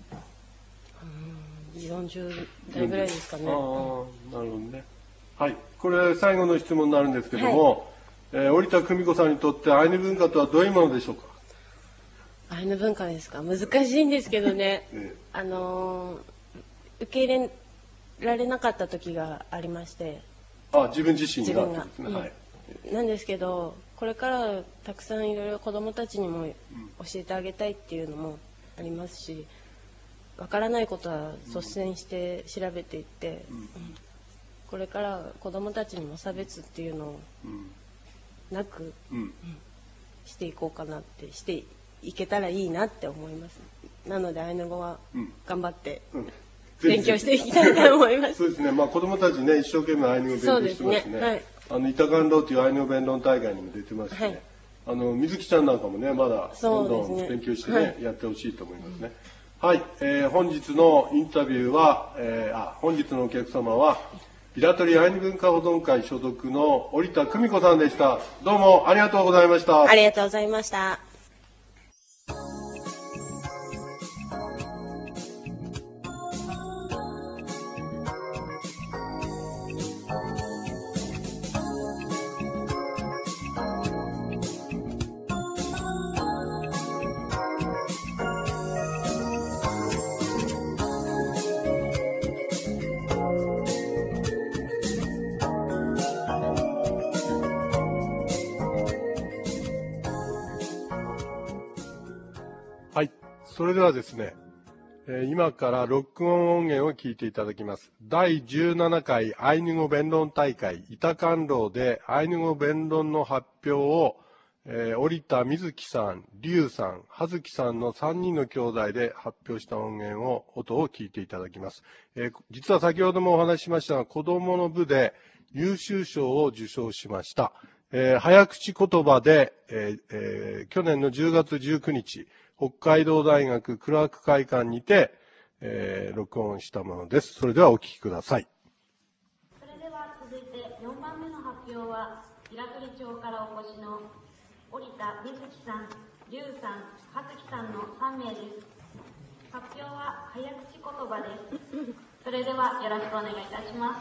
うん、よんじゅうだいぐらいですかね。ああ、 なるほどね。はい、これ最後の質問になるんですけども、はい、えー、織田久美子さんにとってアイヌ文化とはどういうものでしょうか？ アイヌ文化ですか、難しいんですけどね。ええ、あのー、受け入れられなかった時がありまして。 あ、自分自身が。 自分が。うん、はい。なんですけど、これからたくさんいろいろ子どもたちにも教えてあげたいっていうのもありますし、わからないことは率先して調べていって、うんうん、これから子どもたちにも差別っていうのをなく、うんうん、していこうかなって、していけたらいいなって思います。なのでアイヌ語は頑張って、うんうん、勉強していきたいと思います。 そうですね。まあ子供たちね、一生懸命アイヌ語勉強してますね。そうですね。はい。あの、イタガンローというアイヌ語弁論大会にも出てますしね。はい、あの、水木ちゃんなんかもね、まだどんどん勉強してね、ね、はい、やってほしいと思いますね。はい。えー、本日のインタビューは、えー、あ、本日のお客様は、ビラトリアイヌ文化保存会所属の織田久美子さんでした。どうもありがとうございました。 ありがとうございました。 それではですね、今から録音音源を聞いていただきます。だいじゅうななかいアイヌ語弁論大会、板観楼でアイヌ語弁論の発表を、えー、折田瑞希さん、龍さん、葉月さんのさんにんの兄弟で発表した音源を、音を聞いていただきます。えー、実は先ほどもお話ししましたが、子供の部で優秀賞を受賞しました。えー、早口言葉で、えーえー、去年のじゅうがつじゅうくにち、北海道大学クラーク会館にて、えー、録音したものです。それではお聞きください。 それでは続いてよんばんめの発表は、平取町からお越しの折田瑞希さん、龍さん、葉月さんのさんめいです。発表は早口言葉です。それではよろしくお願いいたします。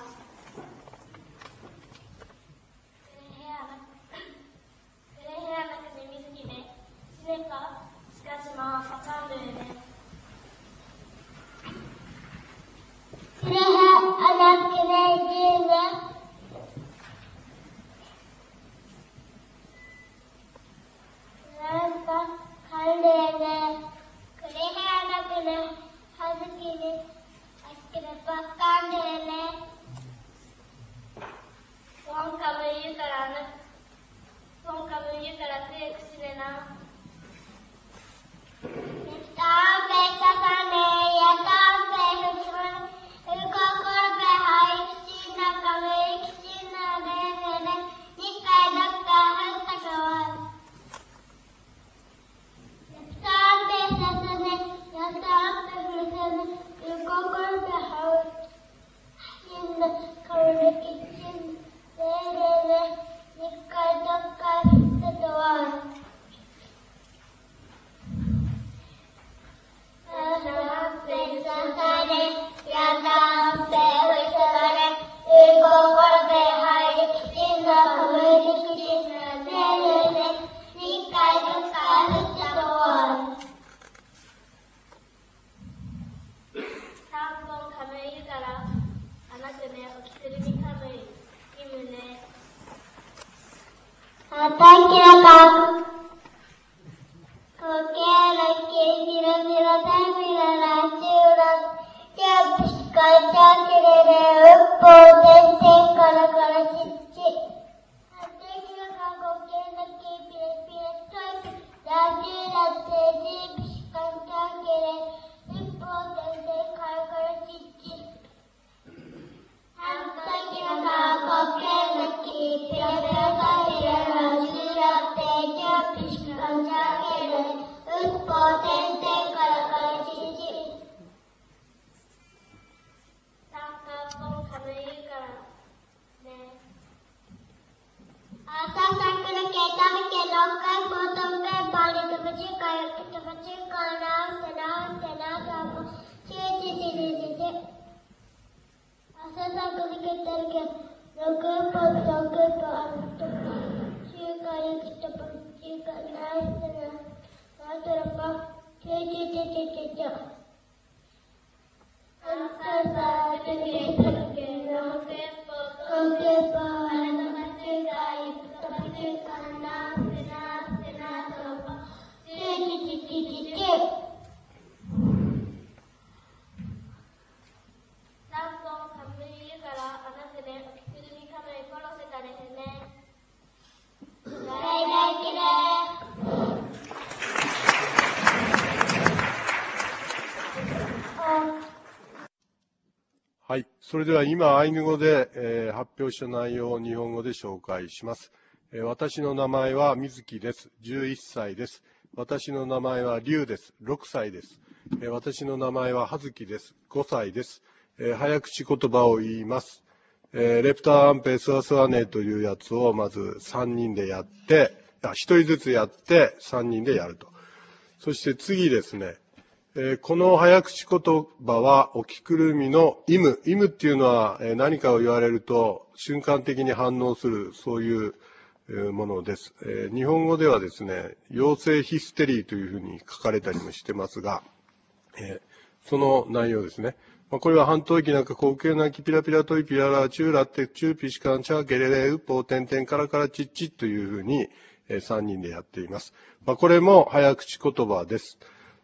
はい。それでは今、アイヌ語で、えー、発表した内容を日本語で紹介します。えー、私の名前は水木です。じゅういっさいです。私の名前は龍です。ろくさいです。えー、私の名前は葉月です。ごさいです。えー、早口言葉を言います。えー、レプターアンペスワスワネというやつをまずさんにんでやって、ひとりずつやってさんにんでやると。そして次ですね。えー、この早口言葉は、おきくるみの意味。意味っていうのは、えー、何かを言われると瞬間的に反応する、そういう、えー、ものです、えー。日本語ではですね、陽性ヒステリーというふうに書かれたりもしてますが、えー、その内容ですね。まあ、これは半島域なんか、高級なきピラピラトイピララ、チューラって、チューピシカンチャーケレレ、ウッポーテンテンカラカラチッチというふうに、えー、さんにんでやっています。まあ、これも早口言葉です。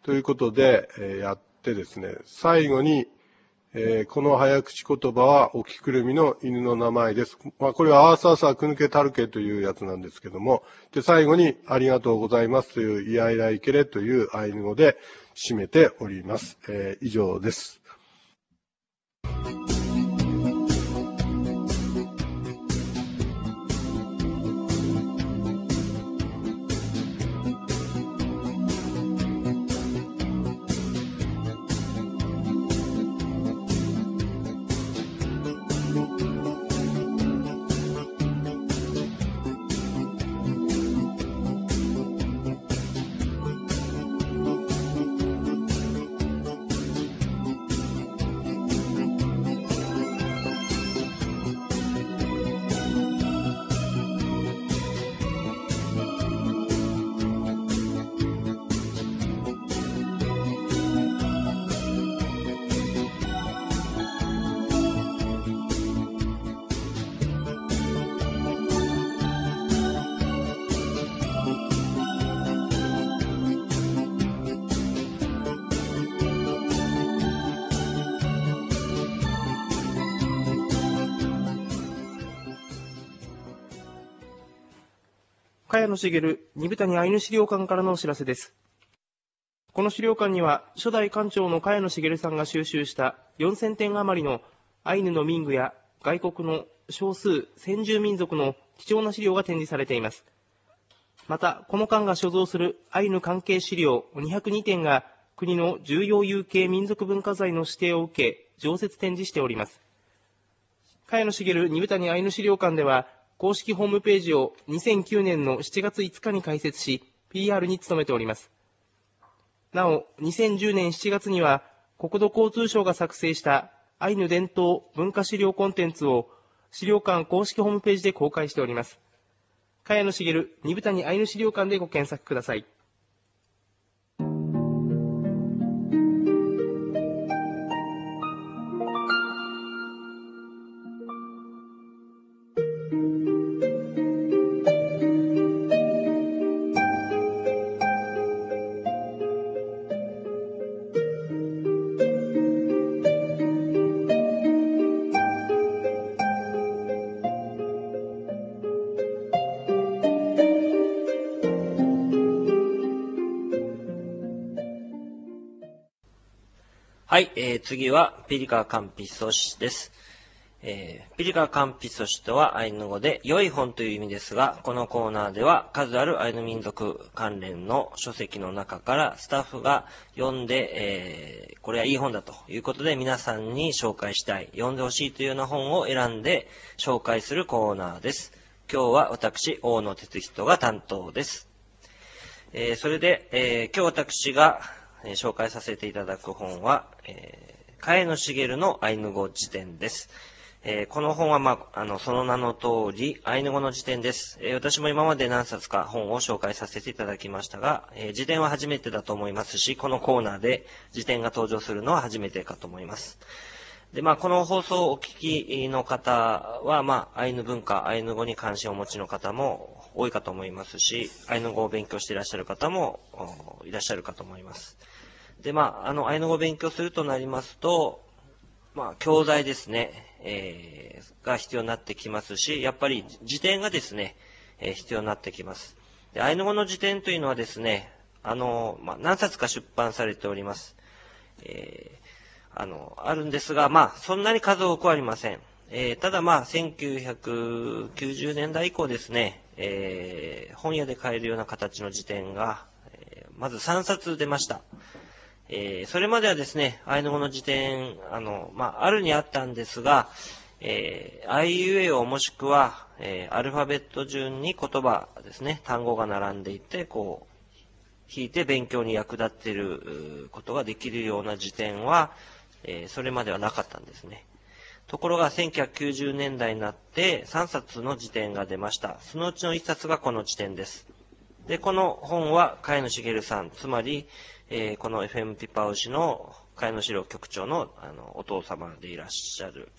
ということで、えー、やってですね、最後に、えー、この早口言葉はおきくるみの犬の名前です。まあ、これはアーサーサークヌケタルケというやつなんですけども、で、最後にありがとうございますというイヤイライケレというアイヌ語で締めております。えー、以上です。 茅野茂二谷アイヌ資料館からのお知らせです。この資料館には初代館長の茅野茂さんが収集したよんせんてん余りのアイヌの民具や外国の少数先住民族の貴重な資料が展示されています。またこの館が所蔵するアイヌ関係資料にひゃくにてんが国の重要有形民族文化財の指定を受け常設展示しております。茅野茂二谷アイヌ資料館では公式ホームページをにせんきゅうねんのしちがついつかに開設し、ピーアール に努めております。なお、にせんじゅうねんしちがつには、国土交通省が作成したアイヌ伝統文化資料コンテンツを資料館公式ホームページで公開しております。茅野茂二谷アイヌ資料館でご検索ください。 はい、えー、次はピリカカンピソシです。えー、ピリカカンピソシとはアイヌ語で良い本という意味ですが、このコーナーでは数あるアイヌ民族関連の書籍の中からスタッフが読んで、えー、これはいい本だということで皆さんに紹介したい、読んでほしいというような本を選んで紹介するコーナーです。今日は私、大野哲人が担当です。えー、それで、えー、今日私がえー、紹介させていただく本は、えー、茅野茂のアイヌ語辞典です。えー、この本は、まあ、あの、その名の通り、アイヌ語の辞典です。えー、私も今まで何冊か本を紹介させていただきましたが、えー、辞典は初めてだと思いますし、このコーナーで辞典が登場するのは初めてかと思います。で、まあ、この放送をお聞きの方は、まあ、アイヌ文化、アイヌ語に関心をお持ちの方も多いかと思いますし、アイヌ語を勉強していらっしゃる方もいらっしゃるかと思います。で、まあ、あの、アイヌ語を勉強するとなりますと、まあ、教材ですね、えー、が必要になってきますし、やっぱり辞典がですね、えー、必要になってきます。で、アイヌ語の辞典というのはですね、あの、まあ、何冊か出版されております。えー、あの、あるんですが、まあ、そんなに数多くはありません。えー、ただまあ、せんきゅうひゃくきゅうじゅうねんだい以降ですね、えー、本屋で買えるような形の辞典が、えー、まずさんさつ出ました。えー、それまではですね、アイヌ語の辞典、あの、まあ、あるにあったんですが、えー、あいうえおもしくは、えー、アルファベット順に言葉ですね、単語が並んでいて、こう、引いて勉強に役立っていることができるような辞典は、えー、それまではなかったんですね。ところがせんきゅうひゃくきゅうじゅうねんだいになってさんさつの辞典が出ました。そのうちのいっさつがこの辞典です。で、この本は茅野茂さん、つまり、えー、この エフエム ピパウシの茅野史料局長の、あのお父様でいらっしゃる、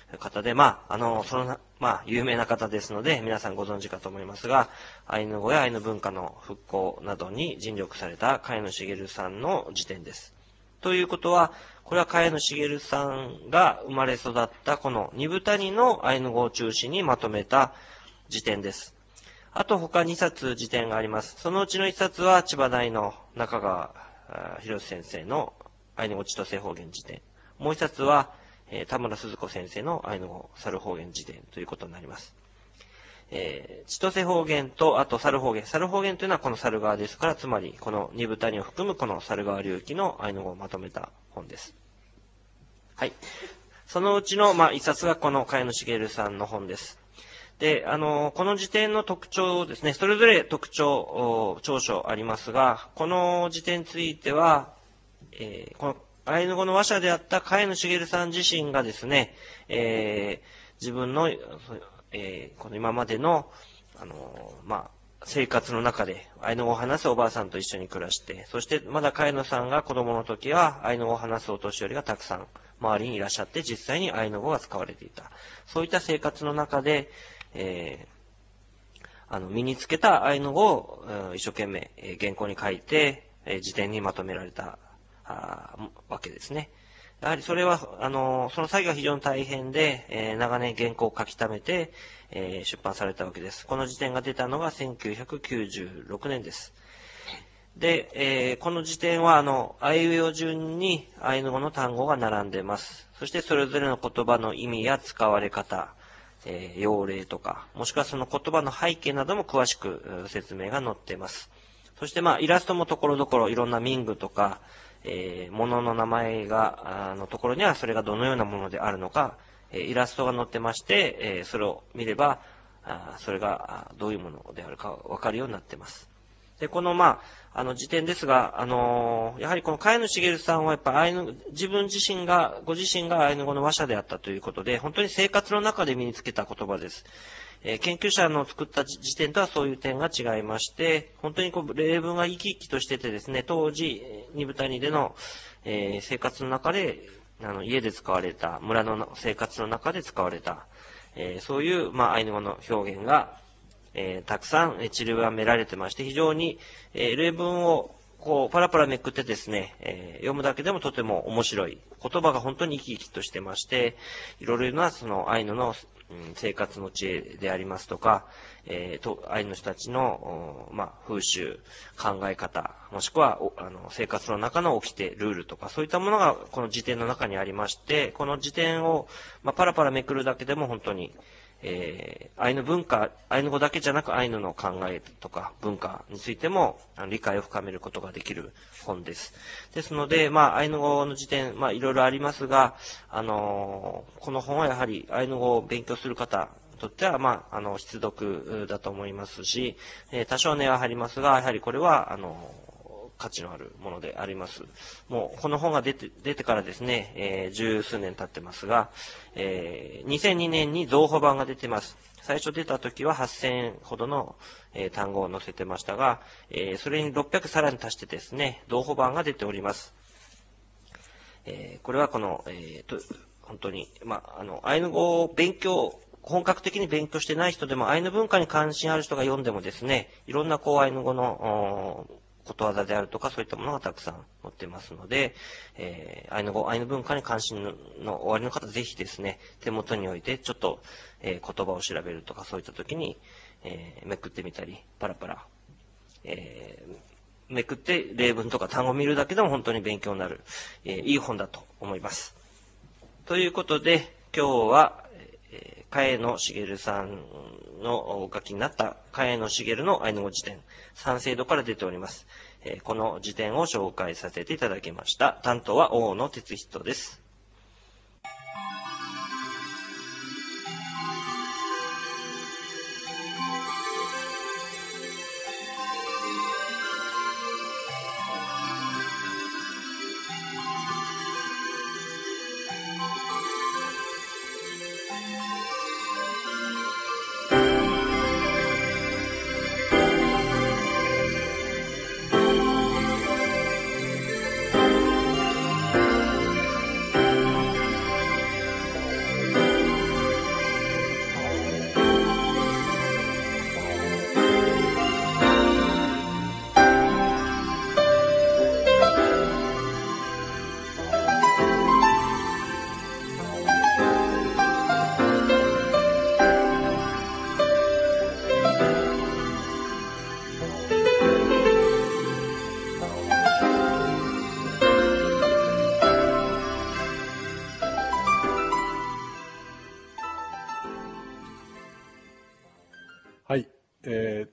方で、まあ、あの、その、まあ、有名な方ですので、皆さんご存知かと思いますが、アイヌ語やアイヌ文化の復興などに尽力された茅野茂さんの辞典です。ということは、これは茅野茂さんが生まれ育ったこの二部谷のアイヌ語を中心にまとめた辞典です。あと他にさつ辞典があります。そのうちのいっさつは千葉大の中川博先生のアイヌ語千歳方言辞典。もういっさつは、えー、田村鈴子先生のアイヌ語猿方言辞典ということになります。えー、千歳方言と、あと猿方言。猿方言というのはこの猿川ですから、つまりこの二部谷を含むこの猿川流域のアイヌ語をまとめた本です。はい。そのうちの、まあ、一冊がこの茅野茂さんの本です。で、あの、この辞典の特徴ですね、それぞれ特徴、長所ありますが、この辞典については、えー、このアイヌ語の話者であった茅野茂さん自身がですね、えー、自分の、えー、この今までの、あの、まあ、生活の中でアイヌ語を話すおばあさんと一緒に暮らして、そしてまだ茅野さんが子供の時はアイヌ語を話すお年寄りがたくさん周りにいらっしゃって、実際にアイヌ語が使われていた。そういった生活の中で、えー、あの身につけたアイヌ語を、うん、一生懸命、えー、原稿に書いて、えー、辞典にまとめられたあわけですね。やはりそれは、あの、その作業が非常に大変で、えー、長年原稿を書き溜めて、えー、出版されたわけです。この辞典が出たのがせんきゅうひゃくきゅうじゅうろくねんです。で、えー、この辞典は、あの、あいうえお順にアイヌ語の単語が並んでいます。そしてそれぞれの言葉の意味や使われ方、えー、用例とか、もしくはその言葉の背景なども詳しく説明が載っています。そしてまあ、イラストもところどころいろんな民具とか、えー、物の名前が、あのところにはそれがどのようなものであるのか、えー、イラストが載ってまして、えー、それを見れば、あそれがどういうものであるかわかるようになっています。で、このまあ、あの辞典ですが、あのー、やはりこの茅野茂さんはやっぱアイヌ、自分自身が、ご自身がアイヌ語の話者であったということで、本当に生活の中で身につけた言葉です。えー、研究者の作った辞典とはそういう点が違いまして、本当にこう例文が生き生きとしててですね、当時、二部谷での、えー、生活の中で、あの家で使われた、村の生活の中で使われた、えー、そういう、まあ、アイヌ語の表現が、えー、たくさん散りばめられてまして、非常に、えー、例文をこうパラパラめくってですね、えー、読むだけでもとても面白い。言葉が本当に生き生きとしてまして、いろいろなそのアイヌの、うん、生活の知恵でありますとか、えー、とアイヌの人たちの、まあ、風習、考え方、もしくはあの生活の中の掟、ルールとか、そういったものがこの辞典の中にありまして、この辞典を、まあ、パラパラめくるだけでも本当にえー、アイヌ文化、アイヌ語だけじゃなくアイヌの考えとか文化についてもあの理解を深めることができる本です。ですので、まあ、アイヌ語の辞典、まあ、いろいろありますが、あのー、この本はやはりアイヌ語を勉強する方にとっては、まあ、あの、必読だと思いますし、えー、多少値は張りますが、やはりこれは、あのー、価値のあるものであります。もう、この本が出て、出てからですね、えー、十数年経ってますが、えー、にせんにねんに増補版が出てます。最初出た時ははっせんほどの、えー、単語を載せてましたが、えー、それにろっぴゃくさらに足してですね、増補版が出ております。えー、これはこの、えー、と、本当に、まあ、あの、アイヌ語を勉強、本格的に勉強してない人でも、アイヌ文化に関心ある人が読んでもですね、いろんなこう、アイヌ語の、ことわざであるとかそういったものがたくさん載ってますので、えー、アイヌ語、アイヌ文化に関心の、のおありの方、ぜひですね、手元に置いてちょっと、えー、言葉を調べるとかそういった時に、えー、めくってみたり、パラパラ、えー、めくって例文とか単語を見るだけでも本当に勉強になる、えー、いい本だと思います。ということで、今日は、えー、茅野茂さんのお書きになった茅野茂のアイヌ語辞典、三省堂から出ております。えー、この辞典を紹介させていただきました。担当は大野哲人です。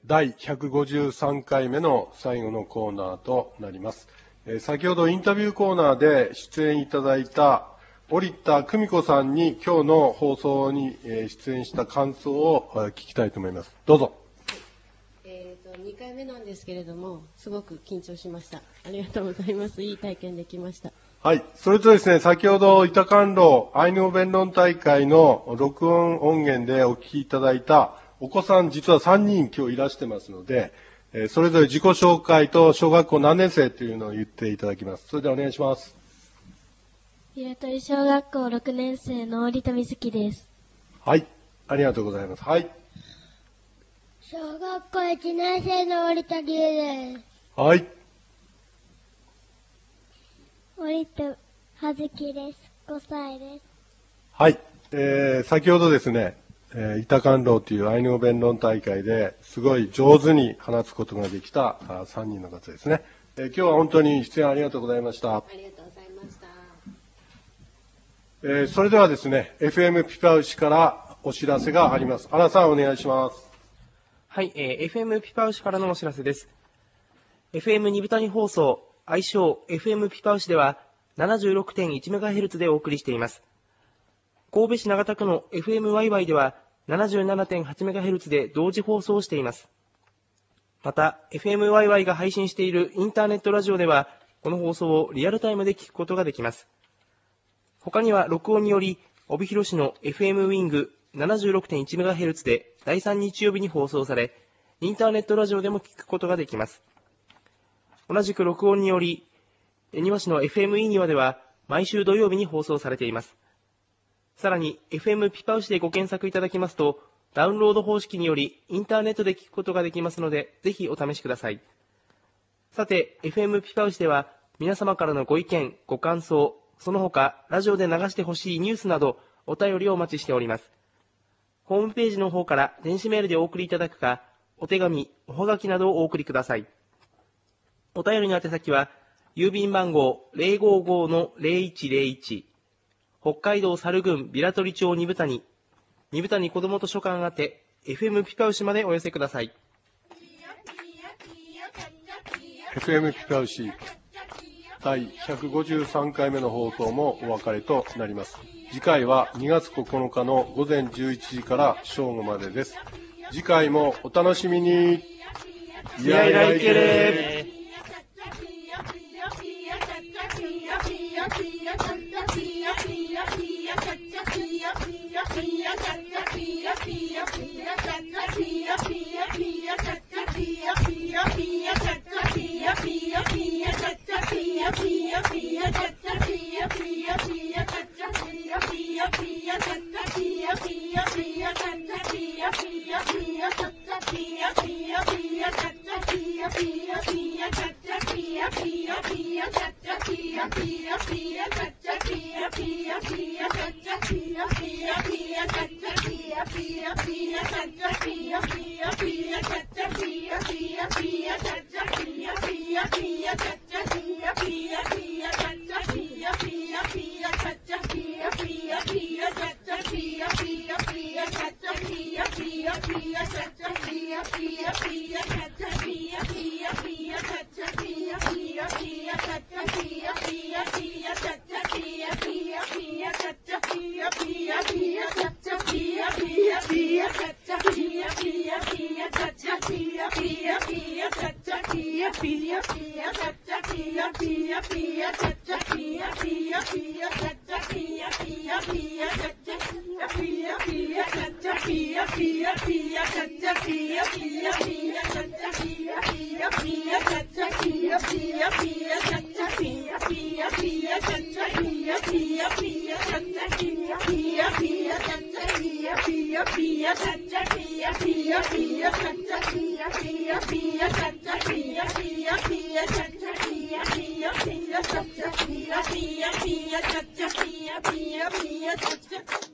だいひゃくごじゅうさんかいめの最後のコーナーとなります。えー、先ほどインタビューコーナーで出演いただいた織田久美子さんに今日の放送に出演した感想を聞きたいと思います。どうぞ。 えーと、にかいめなんですけれども、すごく緊張しました。ありがとうございます。いい体験できました。 はい。それとですね、先ほど板観路アイヌ語弁論大会の録音音源でお聞きいただいたお子さん、実はさんにん今日いらしてますので、それぞれ自己紹介と小学校何年生というのを言っていただきます。それではお願いします。 平取小学校ろくねん生の織田美月です。 はい。ありがとうございます。はい。 小学校いちねん生の織田理恵です。 はい。 織田葉月です。ごさいです。 はい。えー、先ほどですね、えー、板観路というアイヌ語弁論大会ですごい上手に話すことができたさんにんの方ですね。えー、今日は本当に出演ありがとうございました。 ありがとうございました。 えー、それではですね、エフエム ピパウシからお知らせがあります。アナさんお願いします。 はい、えー、エフエム ピパウシからのお知らせです。エフエム 二部谷放送、愛称 エフエム ピパウシでは ななじゅうろくてんいちメガヘルツ でお送りしています。神戸市長田区の エフエムワイワイ では ななじゅうななてんはちメガヘルツ で同時放送しています。また、エフエムワイワイ が配信しているインターネットラジオでは、この放送をリアルタイムで聞くことができます。他には録音により、帯広市の エフエム ウィング ななじゅうろくてんいちメガヘルツ でだいさん日曜日に放送され、インターネットラジオでも聞くことができます。同じく録音により、恵庭市の エフエムイー にわでは毎週土曜日に放送されています。さらに エフエム ピパウシでご検索いただきますと、ダウンロード方式によりインターネットで聞くことができますので、ぜひお試しください。さて、エフエム ピパウシでは皆様からのご意見、ご感想、その他、ラジオで流してほしいニュースなど、お便りをお待ちしております。ホームページの方から電子メールでお送りいただくか、お手紙、おはがきなどをお送りください。お便りの宛先は、郵便番号 ゼロごごのゼロいちゼロいち、北海道猿郡平取町二部谷、二部谷子ども図書館宛て、エフエム ピパウシまでお寄せください。 エフエム ピパウシだいひゃくごじゅうさんかいめの放送もお別れとなります。次回はにがつここのかのごぜんじゅういちじから正午までです。次回もお楽しみに。 いやいらいけれー。 Pia, pia, pia, pia, pia, pia, pia, pia, pia, pia,